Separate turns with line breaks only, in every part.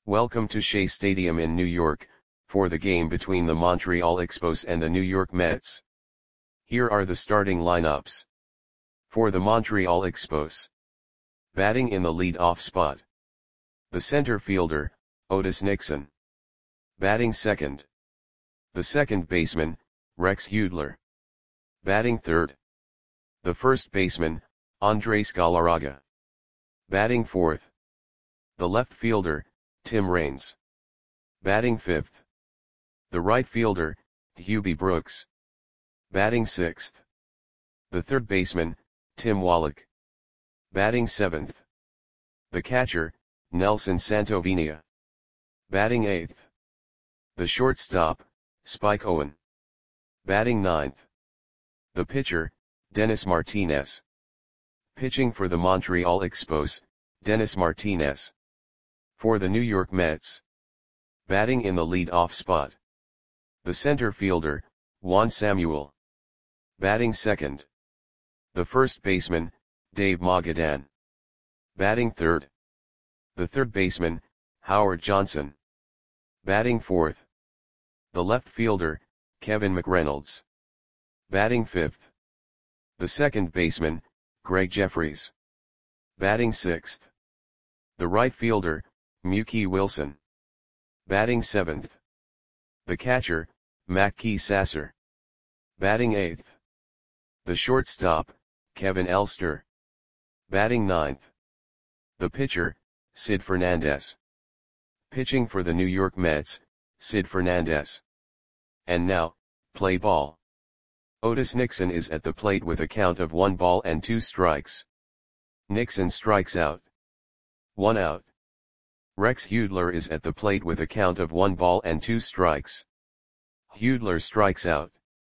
Welcome to Shea Stadium in New York, for the game between the Montreal Expos and the New York Mets. Here are the starting lineups. For the Montreal Expos. Batting in the lead-off spot. The center fielder, Otis Nixon. Batting second. The second baseman, Rex Hudler. Batting third. The first baseman, Andres Galarraga. Batting fourth. The left fielder, Tim Raines. Batting fifth. The right fielder, Hubie Brooks. Batting sixth. The third baseman, Tim Wallach. Batting seventh. The catcher, Nelson Santovenia. Batting eighth. The shortstop, Spike Owen. Batting ninth. The pitcher, Dennis Martinez. Pitching for the Montreal Expos, Dennis Martinez. For the New York Mets. Batting in the lead-off spot. The center fielder, Juan Samuel. Batting second. The first baseman, Dave Magadan. Batting third. The third baseman, Howard Johnson. Batting fourth. The left fielder, Kevin McReynolds. Batting fifth. The second baseman, Greg Jeffries. Batting sixth. The right fielder, Mookie Wilson. Batting seventh. The catcher, Mackey Sasser. Batting eighth. The shortstop, Kevin Elster. Batting ninth. The pitcher, Sid Fernandez. Pitching for the New York Mets, Sid Fernandez. And now, play ball. Otis Nixon is at the plate with a count of 1 ball and 2 strikes. Nixon strikes out. 1 out. Rex Hudler is at the plate with a count of 1 ball and 2 strikes. Hudler strikes out.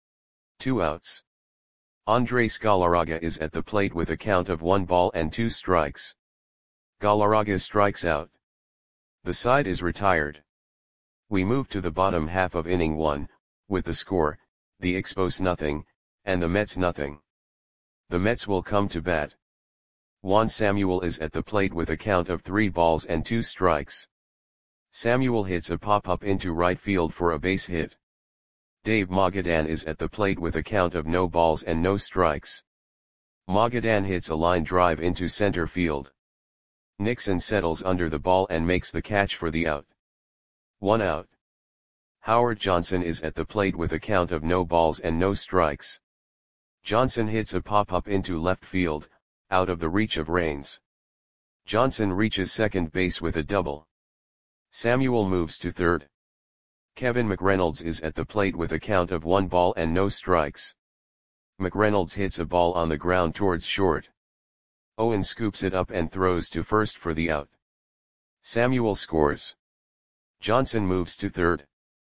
2 outs. Andres Galarraga is at the plate with a count of 1 ball and 2 strikes. Galarraga strikes out. The side is retired. We move to the bottom half of inning 1, with the score, the Expos nothing, and the Mets nothing. The Mets will come to bat. Juan Samuel is at the plate with a count of 3 balls and 2 strikes. Samuel hits a pop-up into right field for a base hit. Dave Magadan is at the plate with a count of no balls and no strikes. Magadan hits a line drive into center field. Nixon settles under the ball and makes the catch for the out. 1 out. Howard Johnson is at the plate with a count of no balls and no strikes. Johnson hits a pop-up into left field, out of the reach of Raines. Johnson reaches second base with a double. Samuel moves to third. Kevin McReynolds is at the plate with a count of 1 ball and no strikes. McReynolds hits a ball on the ground towards short. Owen scoops it up and throws to first for the out. Samuel scores. Johnson moves to third.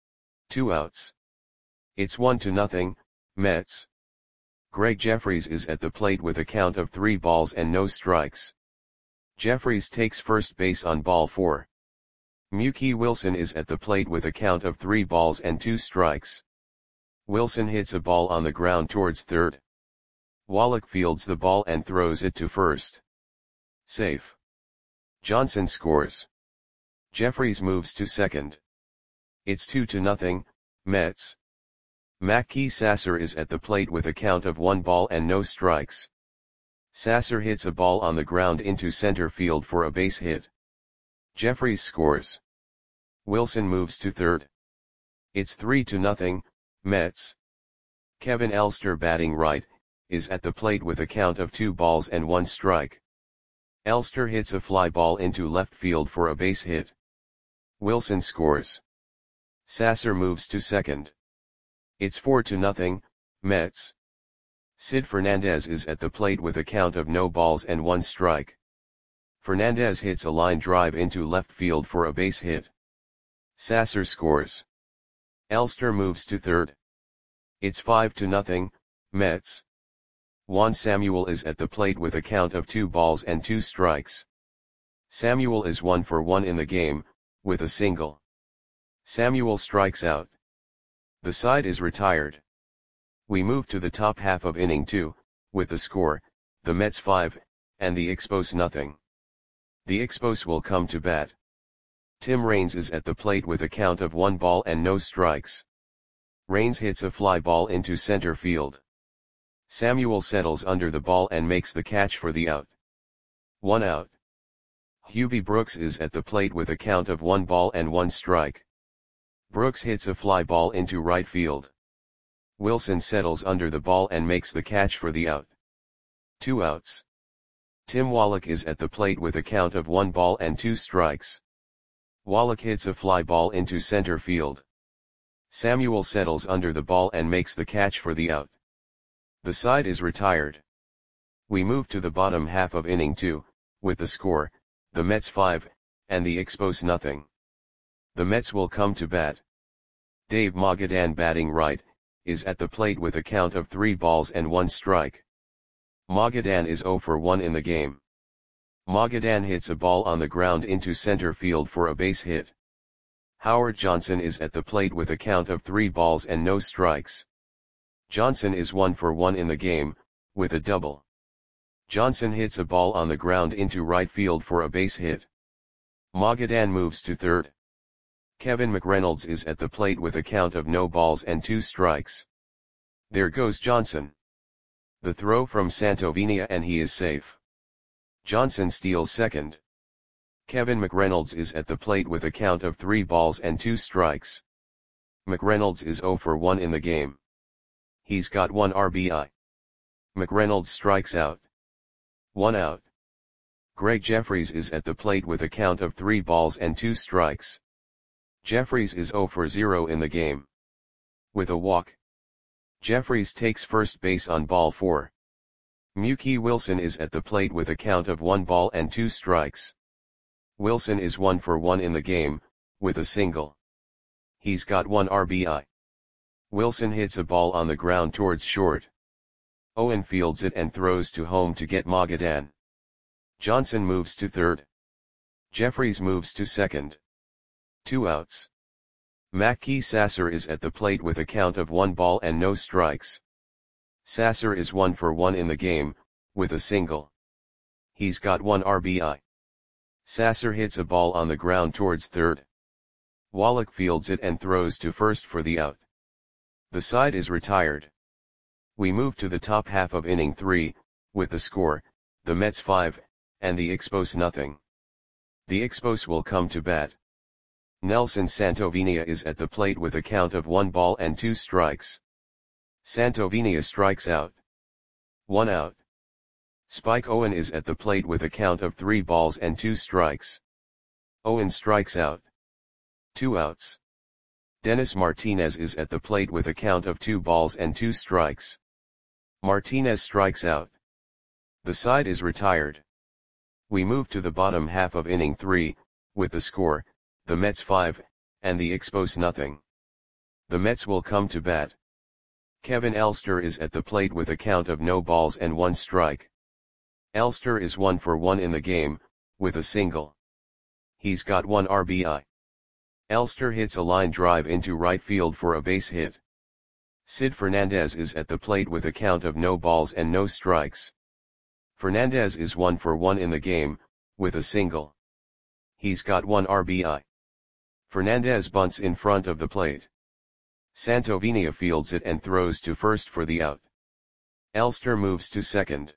2 outs. It's 1-0, Mets. Greg Jeffries is at the plate with a count of 3 balls and no strikes. Jeffries takes first base on ball 4. Mookie Wilson is at the plate with a count of 3 balls and 2 strikes. Wilson hits a ball on the ground towards third. Wallach fields the ball and throws it to first. Safe. Johnson scores. Jeffries moves to second. It's 2-0, Mets. Mackey Sasser is at the plate with a count of 1 ball and no strikes. Sasser hits a ball on the ground into center field for a base hit. Jeffries scores. Wilson moves to third. It's 3-0, Mets. Kevin Elster, batting right, is at the plate with a count of 2 balls and 1 strike. Elster hits a fly ball into left field for a base hit. Wilson scores. Sasser moves to second. It's 4-0, Mets. Sid Fernandez is at the plate with a count of no balls and 1 strike. Fernandez hits a line drive into left field for a base hit. Sasser scores. Elster moves to third. It's 5-0, Mets. Juan Samuel is at the plate with a count of 2 balls and 2 strikes. Samuel is 1 for 1 in the game, with a single. Samuel strikes out. The side is retired. We move to the top half of inning 2, with the score, the Mets 5, and the Expos nothing. The Expos will come to bat. Tim Raines is at the plate with a count of 1 ball and no strikes. Raines hits a fly ball into center field. Samuel settles under the ball and makes the catch for the out. 1 out. Hubie Brooks is at the plate with a count of 1 ball and 1 strike. Brooks hits a fly ball into right field. Wilson settles under the ball and makes the catch for the out. 2 outs. Tim Wallach is at the plate with a count of 1 ball and 2 strikes. Wallach hits a fly ball into center field. Samuel settles under the ball and makes the catch for the out. The side is retired. We move to the bottom half of inning 2, with the score, the Mets 5, and the Expos nothing. The Mets will come to bat. Dave Magadan, batting right, is at the plate with a count of 3 balls and 1 strike. Magadan is 0 for 1 in the game. Magadan hits a ball on the ground into center field for a base hit. Howard Johnson is at the plate with a count of 3 balls and no strikes. Johnson is 1 for 1 in the game, with a double. Johnson hits a ball on the ground into right field for a base hit. Magadan moves to third. Kevin McReynolds is at the plate with a count of no balls and 2 strikes. There goes Johnson. The throw from Santovenia and he is safe. Johnson steals second. Kevin McReynolds is at the plate with a count of 3 balls and 2 strikes. McReynolds is 0 for 1 in the game. He's got 1 RBI. McReynolds strikes out. 1 out. Greg Jeffries is at the plate with a count of 3 balls and 2 strikes. Jeffries is 0 for 0 in the game. With a walk. Jeffries takes first base on ball 4. Mookie Wilson is at the plate with a count of 1 ball and 2 strikes. Wilson is 1 for 1 in the game, with a single. He's got 1 RBI. Wilson hits a ball on the ground towards short. Owen fields it and throws to home to get Magadan. Johnson moves to third. Jeffries moves to second. 2 outs. Mackey Sasser is at the plate with a count of 1 ball and no strikes. Sasser is 1 for 1 in the game, with a single. He's got 1 RBI. Sasser hits a ball on the ground towards third. Wallach fields it and throws to first for the out. The side is retired. We move to the top half of inning 3, with the score, the Mets 5, and the Expos nothing. The Expos will come to bat. Nelson Santovenia is at the plate with a count of 1 ball and 2 strikes. Santovenia strikes out. 1 out. Spike Owen is at the plate with a count of 3 balls and 2 strikes. Owen strikes out. 2 outs. Dennis Martinez is at the plate with a count of 2 balls and 2 strikes. Martinez strikes out. The side is retired. We move to the bottom half of inning 3, with the score, the Mets 5, and the Expos nothing. The Mets will come to bat. Kevin Elster is at the plate with a count of no balls and 1 strike. Elster is 1 for 1 in the game, with a single. He's got 1 RBI. Elster hits a line drive into right field for a base hit. Sid Fernandez is at the plate with a count of no balls and no strikes. Fernandez is 1 for 1 in the game, with a single. He's got 1 RBI. Fernandez bunts in front of the plate. Santovenia fields it and throws to first for the out. Elster moves to second.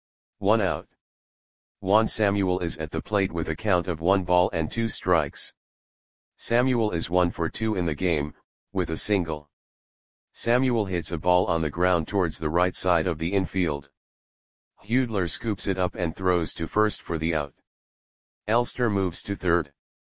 1 out. Juan Samuel is at the plate with a count of 1 ball and 2 strikes. Samuel is 1 for 2 in the game, with a single. Samuel hits a ball on the ground towards the right side of the infield. Hudler scoops it up and throws to first for the out. Elster moves to third.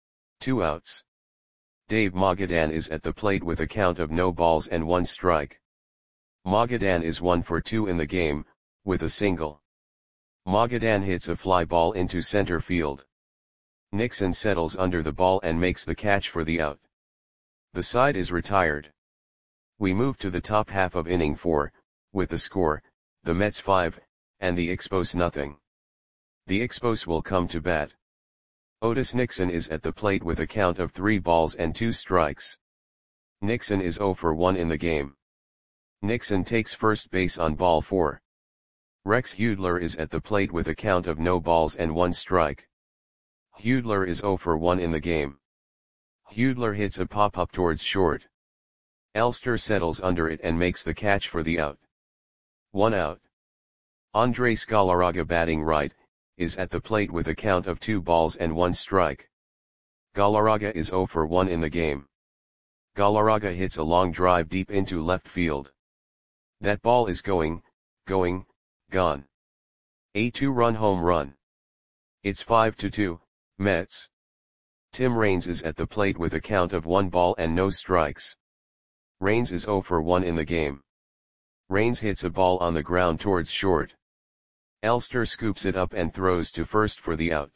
2 outs. Dave Magadan is at the plate with a count of no balls and 1 strike. Magadan is 1 for 2 in the game, with a single. Magadan hits a fly ball into center field. Nixon settles under the ball and makes the catch for the out. The side is retired. We move to the top half of inning 4, with the score, the Mets 5, and the Expos nothing. The Expos will come to bat. Otis Nixon is at the plate with a count of 3 balls and 2 strikes. Nixon is 0 for 1 in the game. Nixon takes first base on ball 4. Rex Hudler is at the plate with a count of no balls and 1 strike. Hudler is 0 for 1 in the game. Hudler hits a pop-up towards short. Elster settles under it and makes the catch for the out. 1 out. Andres Galarraga, batting right, is at the plate with a count of 2 balls and 1 strike. Galarraga is 0 for 1 in the game. Galarraga hits a long drive deep into left field. That ball is gone. A 2-run home run. It's 5-2, Mets. Tim Raines is at the plate with a count of 1 ball and no strikes. Raines is 0 for 1 in the game. Raines hits a ball on the ground towards short. Elster scoops it up and throws to first for the out.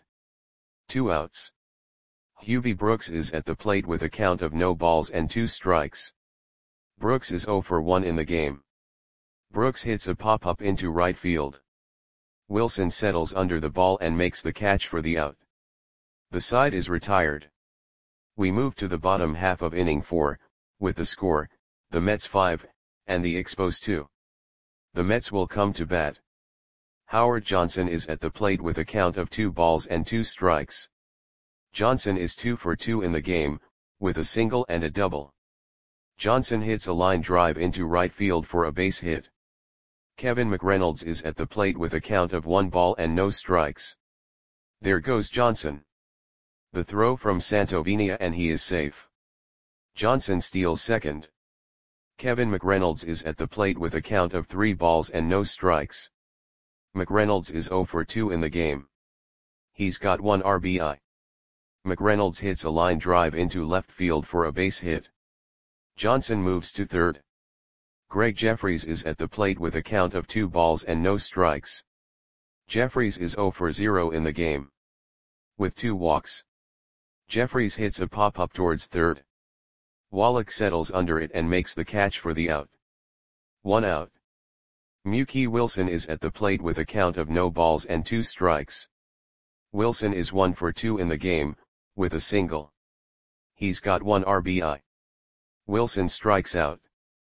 2 outs. Hubie Brooks is at the plate with a count of no balls and 2 strikes. Brooks is 0 for 1 in the game. Brooks hits a pop-up into right field. Wilson settles under the ball and makes the catch for the out. The side is retired. We move to the bottom half of inning 4, with the score, the Mets 5, and the Expos 2. The Mets will come to bat. Howard Johnson is at the plate with a count of 2 balls and 2 strikes. Johnson is 2 for 2 in the game, with a single and a double. Johnson hits a line drive into right field for a base hit. Kevin McReynolds is at the plate with a count of 1 ball and no strikes. There goes Johnson. The throw from Santovenia and he is safe. Johnson steals second. Kevin McReynolds is at the plate with a count of 3 balls and no strikes. McReynolds is 0 for 2 in the game. He's got 1 RBI. McReynolds hits a line drive into left field for a base hit. Johnson moves to third. Greg Jeffries is at the plate with a count of 2 balls and no strikes. Jeffries is 0 for 0 in the game. With 2 walks. Jeffries hits a pop-up towards third. Wallach settles under it and makes the catch for the out. 1 out. Mookie Wilson is at the plate with a count of no balls and 2 strikes. Wilson is 1 for 2 in the game, with a single. He's got 1 RBI. Wilson strikes out.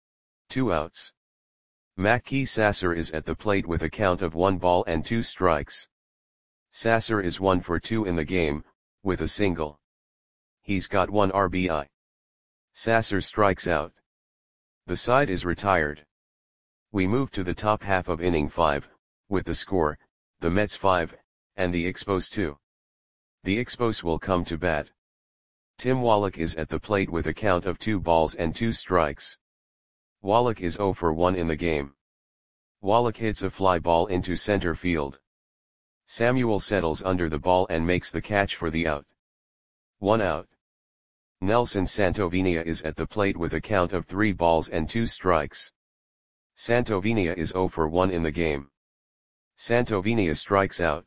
2 outs. Mackey Sasser is at the plate with a count of 1 ball and 2 strikes. Sasser is 1 for 2 in the game, with a single. He's got 1 RBI. Sasser strikes out. The side is retired. We move to the top half of inning 5, with the score, the Mets 5, and the Expos 2. The Expos will come to bat. Tim Wallach is at the plate with a count of 2 balls and 2 strikes. Wallach is 0 for 1 in the game. Wallach hits a fly ball into center field. Samuel settles under the ball and makes the catch for the out. 1 out. Nelson Santovenia is at the plate with a count of 3 balls and 2 strikes. Santovenia is 0 for 1 in the game. Santovenia strikes out.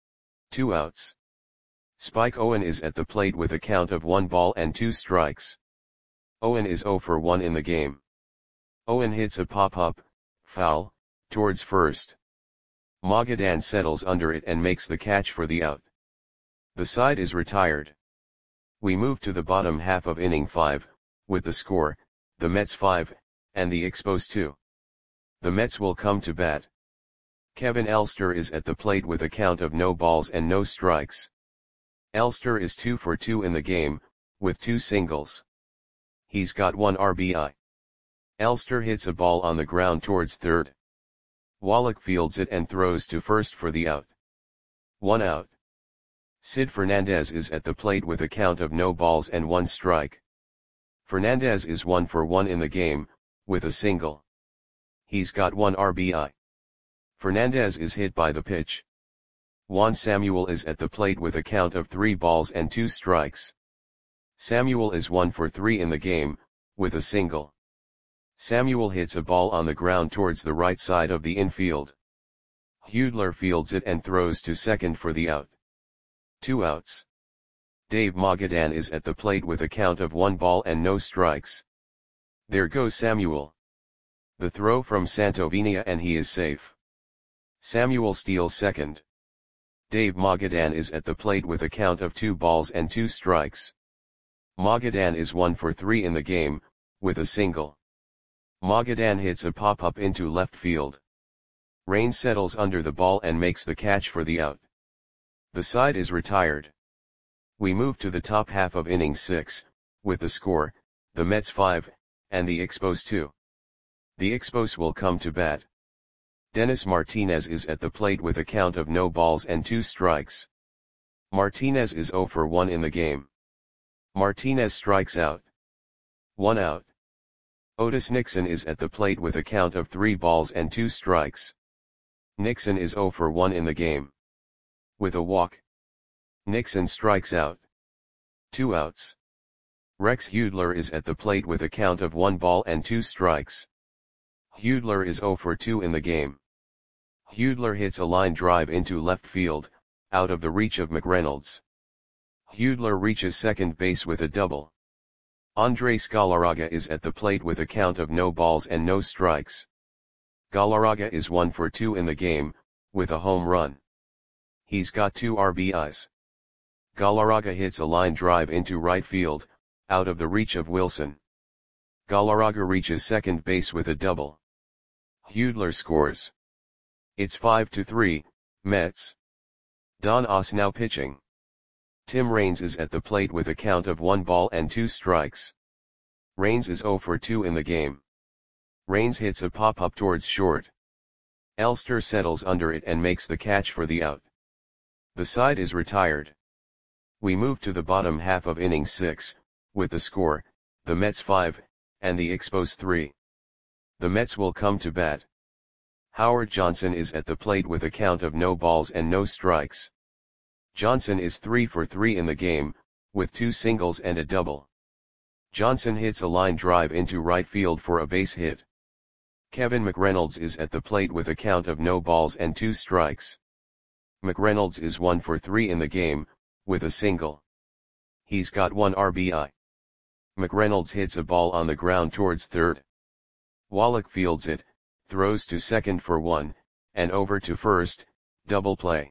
2 outs. Spike Owen is at the plate with a count of 1 ball and 2 strikes. Owen is 0 for 1 in the game. Owen hits a pop-up, foul, towards first. Magadan settles under it and makes the catch for the out. The side is retired. We move to the bottom half of inning 5, with the score, the Mets 5, and the Expos 2. The Mets will come to bat. Kevin Elster is at the plate with a count of no balls and no strikes. Elster is 2 for 2 in the game, with 2 singles. He's got 1 RBI. Elster hits a ball on the ground towards third. Wallach fields it and throws to first for the out. 1 out. Sid Fernandez is at the plate with a count of no balls and 1 strike. Fernandez is 1 for 1 in the game, with a single. He's got 1 RBI. Fernandez is hit by the pitch. Juan Samuel is at the plate with a count of 3 balls and 2 strikes. Samuel is 1 for 3 in the game, with a single. Samuel hits a ball on the ground towards the right side of the infield. Hudler fields it and throws to second for the out. 2 outs. Dave Magadan is at the plate with a count of 1 ball and no strikes. There goes Samuel. The throw from Santovenia and he is safe. Samuel steals second. Dave Magadan is at the plate with a count of 2 balls and 2 strikes. Magadan is 1 for 3 in the game, with a single. Magadan hits a pop-up into left field. Raines settles under the ball and makes the catch for the out. The side is retired. We move to the top half of inning 6, with the score, the Mets 5, and the Expos 2. The Expos will come to bat. Dennis Martinez is at the plate with a count of no balls and 2 strikes. Martinez is 0 for 1 in the game. Martinez strikes out. 1 out. Otis Nixon is at the plate with a count of 3 balls and 2 strikes. Nixon is 0 for 1 in the game. With a walk, Nixon strikes out. 2 outs. Rex Hudler is at the plate with a count of 1 ball and 2 strikes. Hudler is 0 for 2 in the game. Hudler hits a line drive into left field, out of the reach of McReynolds. Hudler reaches second base with a double. Andres Galarraga is at the plate with a count of no balls and no strikes. Galarraga is 1 for 2 in the game, with a home run. He's got 2 RBIs. Galarraga hits a line drive into right field, out of the reach of Wilson. Galarraga reaches second base with a double. Hudler scores. It's 5-3, Mets. Don Oss now pitching. Tim Raines is at the plate with a count of 1 ball and 2 strikes. Raines is 0 for 2 in the game. Raines hits a pop-up towards short. Elster settles under it and makes the catch for the out. The side is retired. We move to the bottom half of inning 6, with the score, the Mets 5, and the Expos 3. The Mets will come to bat. Howard Johnson is at the plate with a count of no balls and no strikes. Johnson is 3 for 3 in the game, with 2 singles and a double. Johnson hits a line drive into right field for a base hit. Kevin McReynolds is at the plate with a count of no balls and 2 strikes. McReynolds is 1 for 3 in the game, with a single. He's got 1 RBI. McReynolds hits a ball on the ground towards third. Wallach fields it, throws to second for 1, and over to first, double play.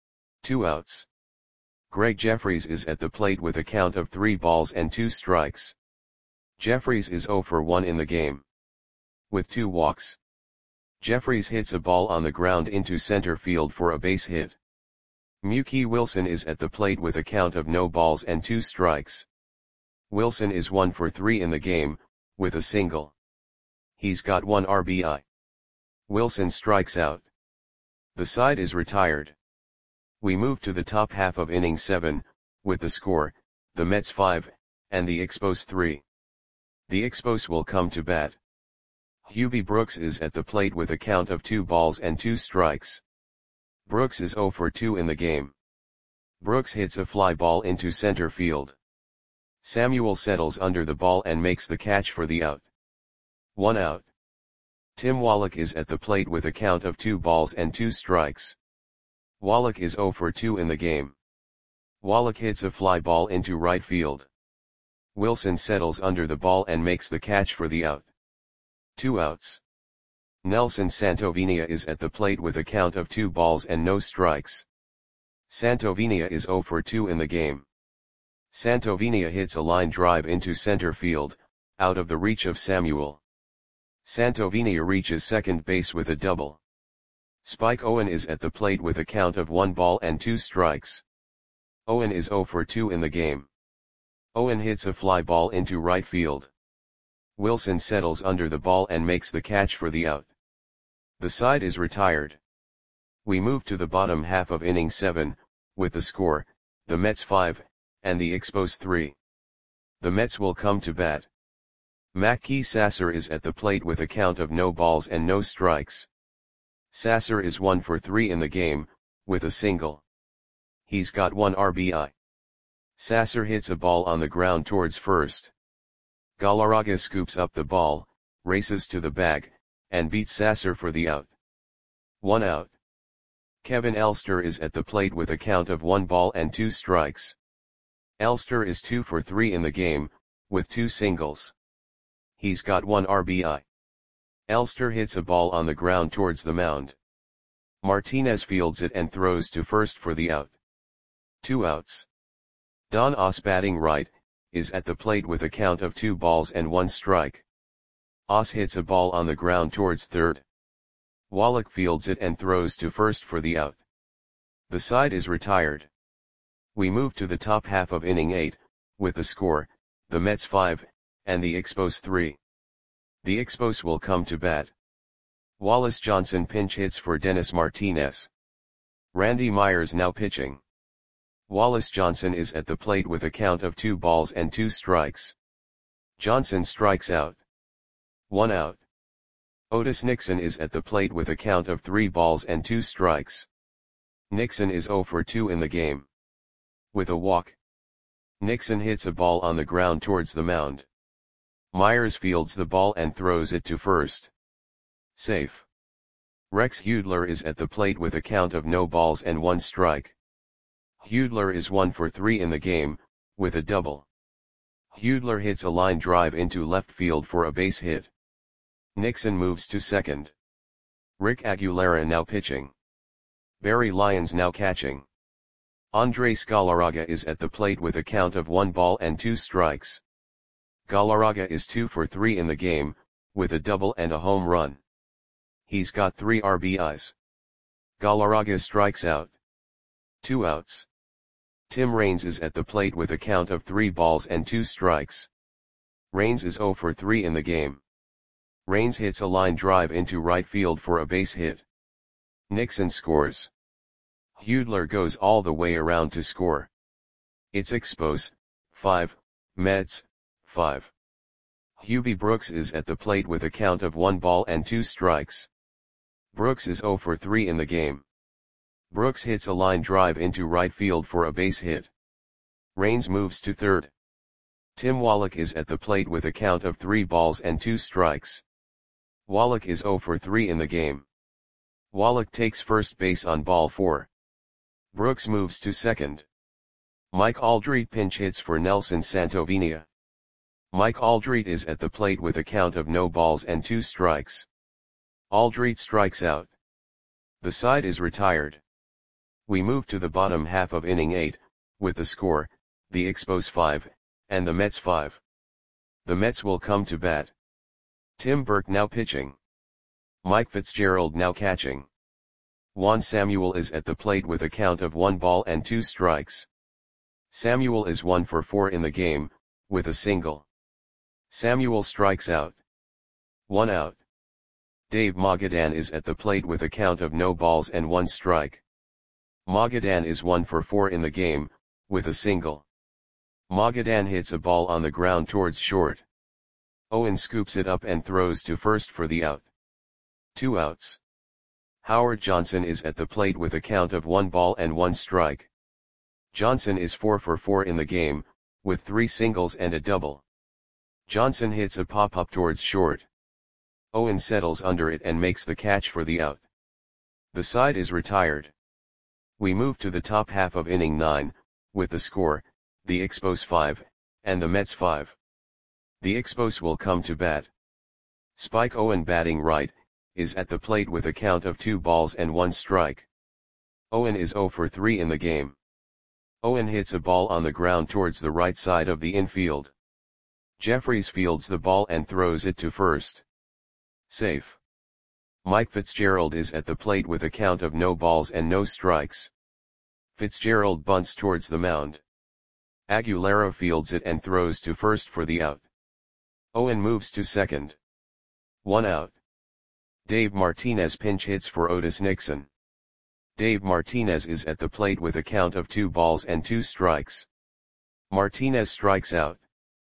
2 outs. Greg Jeffries is at the plate with a count of 3 balls and 2 strikes. Jeffries is 0 for 1 in the game. With 2 walks. Jeffries hits a ball on the ground into center field for a base hit. Mookie Wilson is at the plate with a count of no balls and 2 strikes. Wilson is 1 for 3 in the game, with a single. He's got 1 RBI. Wilson strikes out. The side is retired. We move to the top half of inning 7, with the score, the Mets 5, and the Expos 3. The Expos will come to bat. Hubie Brooks is at the plate with a count of 2 balls and 2 strikes. Brooks is 0 for 2 in the game. Brooks hits a fly ball into center field. Samuel settles under the ball and makes the catch for the out. 1 out. Tim Wallach is at the plate with a count of 2 balls and 2 strikes. Wallach is 0 for 2 in the game. Wallach hits a fly ball into right field. Wilson settles under the ball and makes the catch for the out. 2 outs. Nelson Santovenia is at the plate with a count of 2 balls and no strikes. Santovenia is 0 for 2 in the game. Santovenia hits a line drive into center field, out of the reach of Samuel. Santovenia reaches second base with a double. Spike Owen is at the plate with a count of 1 ball and 2 strikes. Owen is 0 for 2 in the game. Owen hits a fly ball into right field. Wilson settles under the ball and makes the catch for the out. The side is retired. We move to the bottom half of inning 7, with the score, the Mets 5, and the Expos 3. The Mets will come to bat. Mackey Sasser is at the plate with a count of no balls and no strikes. Sasser is 1 for 3 in the game, with a single. He's got 1 RBI. Sasser hits a ball on the ground towards first. Galarraga scoops up the ball, races to the bag, and beats Sasser for the out. 1 out. Kevin Elster is at the plate with a count of 1 ball and 2 strikes. Elster is 2 for 3 in the game, with 2 singles. He's got 1 RBI. Elster hits a ball on the ground towards the mound. Martinez fields it and throws to first for the out. 2 outs. Don Oss batting right, is at the plate with a count of 2 balls and 1 strike. Oss hits a ball on the ground towards third. Wallach fields it and throws to first for the out. The side is retired. We move to the top half of inning 8, with the score, the Mets 5, and the Expos 3. The Expos will come to bat. Wallace Johnson pinch hits for Dennis Martinez. Randy Myers now pitching. Wallace Johnson is at the plate with a count of 2 balls and 2 strikes. Johnson strikes out. 1 out. Otis Nixon is at the plate with a count of 3 balls and 2 strikes. Nixon is 0 for 2 in the game. With a walk. Nixon hits a ball on the ground towards the mound. Myers fields the ball and throws it to first. Safe. Rex Hudler is at the plate with a count of no balls and 1 strike. Hudler is 1 for 3 in the game, with a double. Hudler hits a line drive into left field for a base hit. Nixon moves to second. Rick Aguilera now pitching. Barry Lyons now catching. Andres Galarraga is at the plate with a count of 1 ball and 2 strikes. Galarraga is 2 for 3 in the game, with a double and a home run. He's got 3 RBIs. Galarraga strikes out. 2 outs. Tim Raines is at the plate with a count of 3 balls and 2 strikes. Raines is 0 for 3 in the game. Raines hits a line drive into right field for a base hit. Nixon scores. Hudler goes all the way around to score. It's Expos 5, Mets 5. Hubie Brooks is at the plate with a count of 1 ball and 2 strikes. Brooks is 0 for 3 in the game. Brooks hits a line drive into right field for a base hit. Raines moves to third. Tim Wallach is at the plate with a count of 3 balls and 2 strikes. Wallach is 0 for 3 in the game. Wallach takes first base on ball 4. Brooks moves to second. Mike Aldrete pinch hits for Nelson Santovenia. Mike Aldrete is at the plate with a count of no balls and 2 strikes. Aldrete strikes out. The side is retired. We move to the bottom half of inning 8, with the score, the Expos 5, and the Mets 5. The Mets will come to bat. Tim Burke now pitching. Mike Fitzgerald now catching. Juan Samuel is at the plate with a count of 1 ball and 2 strikes. Samuel is 1 for 4 in the game, with a single. Samuel strikes out. 1 out. Dave Magadan is at the plate with a count of no balls and 1 strike. Magadan is 1 for 4 in the game, with a single. Magadan hits a ball on the ground towards short. Owen scoops it up and throws to first for the out. 2 outs. Howard Johnson is at the plate with a count of 1 ball and 1 strike. Johnson is 4 for 4 in the game, with 3 singles and a double. Johnson hits a pop-up towards short. Owen settles under it and makes the catch for the out. The side is retired. We move to the top half of inning 9, with the score, the Expos 5, and the Mets 5. The Expos will come to bat. Spike Owen batting right, is at the plate with a count of 2 balls and 1 strike. Owen is 0 for 3 in the game. Owen hits a ball on the ground towards the right side of the infield. Jeffries fields the ball and throws it to first. Safe. Mike Fitzgerald is at the plate with a count of no balls and no strikes. Fitzgerald bunts towards the mound. Aguilera fields it and throws to first for the out. Owen moves to second. 1 out. Dave Martinez pinch hits for Otis Nixon. Dave Martinez is at the plate with a count of 2 balls and 2 strikes. Martinez strikes out.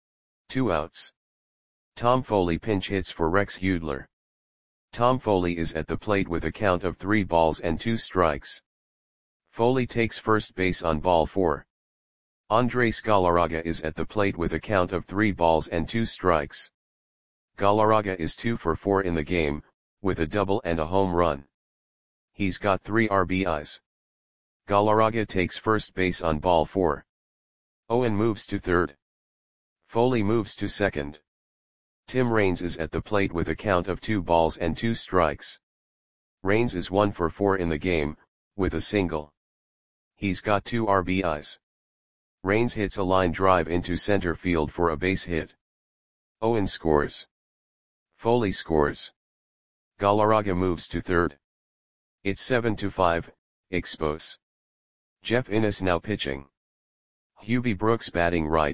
2 outs. Tom Foley pinch hits for Rex Hudler. Tom Foley is at the plate with a count of 3 balls and 2 strikes. Foley takes first base on ball 4. Andres Galarraga is at the plate with a count of 3 balls and 2 strikes. Galarraga is 2 for 4 in the game, with a double and a home run. He's got 3 RBIs. Galarraga takes first base on ball 4. Owen moves to third. Foley moves to second. Tim Raines is at the plate with a count of 2 balls and 2 strikes. Raines is 1 for 4 in the game, with a single. He's got 2 RBIs. Raines hits a line drive into center field for a base hit. Owen scores. Foley scores. Galarraga moves to third. It's 7-5, Expos. Jeff Innes now pitching. Hubie Brooks batting right,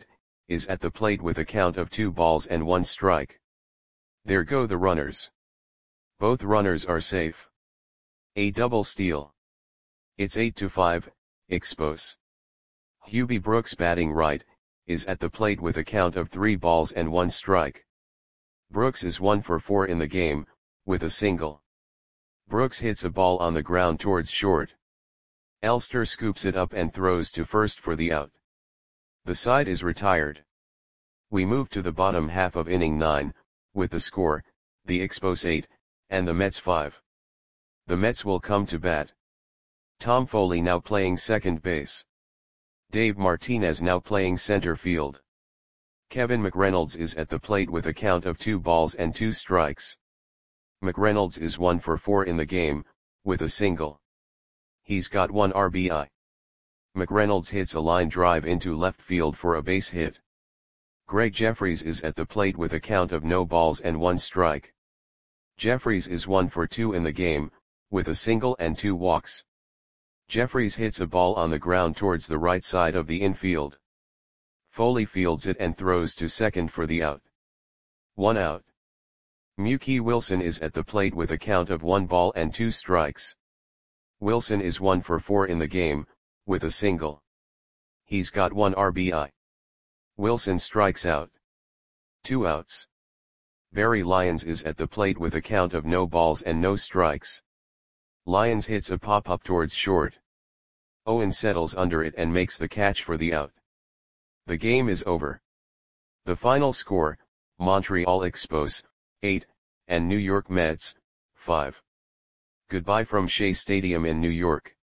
is at the plate with a count of 2 balls and 1 strike. There go the runners. Both runners are safe. A double steal. It's 8-5, Expos. Hubie Brooks batting right, is at the plate with a count of 3 balls and 1 strike. Brooks is 1 for 4 in the game, with a single. Brooks hits a ball on the ground towards short. Elster scoops it up and throws to first for the out. The side is retired. We move to the bottom half of inning 9, with the score, the Expos 8, and the Mets 5. The Mets will come to bat. Tom Foley now playing second base. Dave Martinez now playing center field. Kevin McReynolds is at the plate with a count of 2 balls and 2 strikes. McReynolds is 1 for 4 in the game, with a single. He's got 1 RBI. McReynolds hits a line drive into left field for a base hit. Greg Jeffries is at the plate with a count of no balls and 1 strike. Jeffries is 1 for 2 in the game, with a single and 2 walks. Jeffries hits a ball on the ground towards the right side of the infield. Foley fields it and throws to second for the out. 1 out. Mookie Wilson is at the plate with a count of 1 ball and 2 strikes. Wilson is 1 for 4 in the game, with a single. He's got 1 RBI. Wilson strikes out. 2 outs. Barry Lyons is at the plate with a count of no balls and no strikes. Lyons hits a pop-up towards short. Owen settles under it and makes the catch for the out. The game is over. The final score, Montreal Expos, 8, and New York Mets, 5. Goodbye from Shea Stadium in New York.